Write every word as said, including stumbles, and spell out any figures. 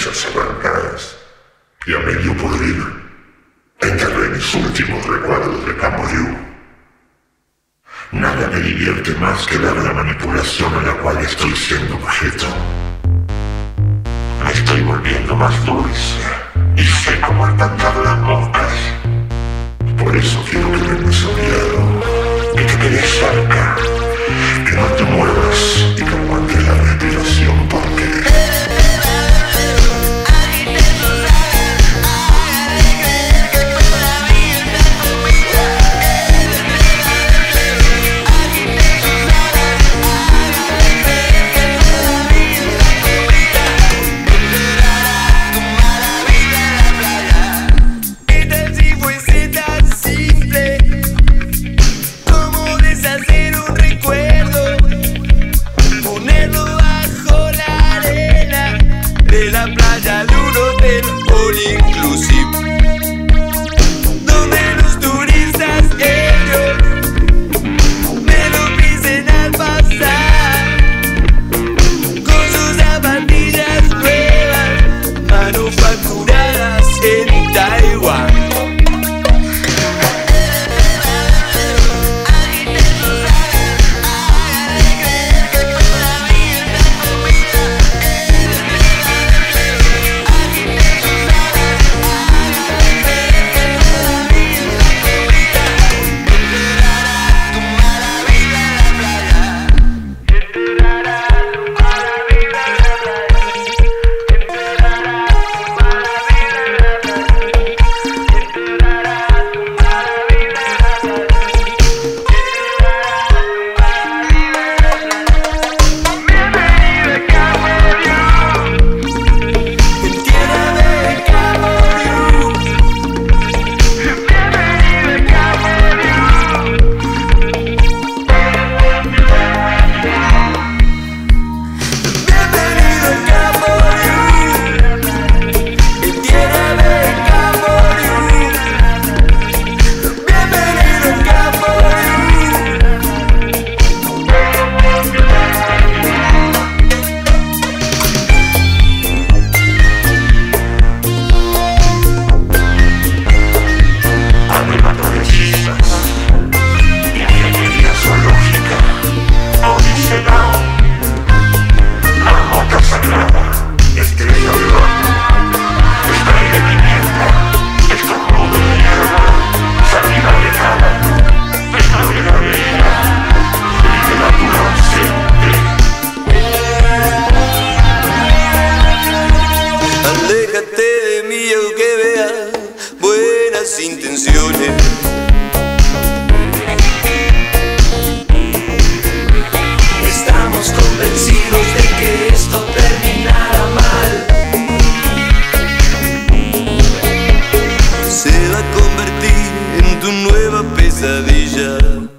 sonrisas arrancadas y a medio podrir enterré mis últimos recuerdos de Camboriú. Nada me divierte más que ver la manipulación a la cual estoy siendo objeto. Me estoy volviendo más dulce y sé cómo alcanzar las moscas. Por eso quiero que vengas a mi lado, que te quedes cerca, que no te muevas y que aguantes la respiración porque... Intenciones. Estamos convencidos de que esto terminará mal. Se va a convertir en tu nueva pesadilla.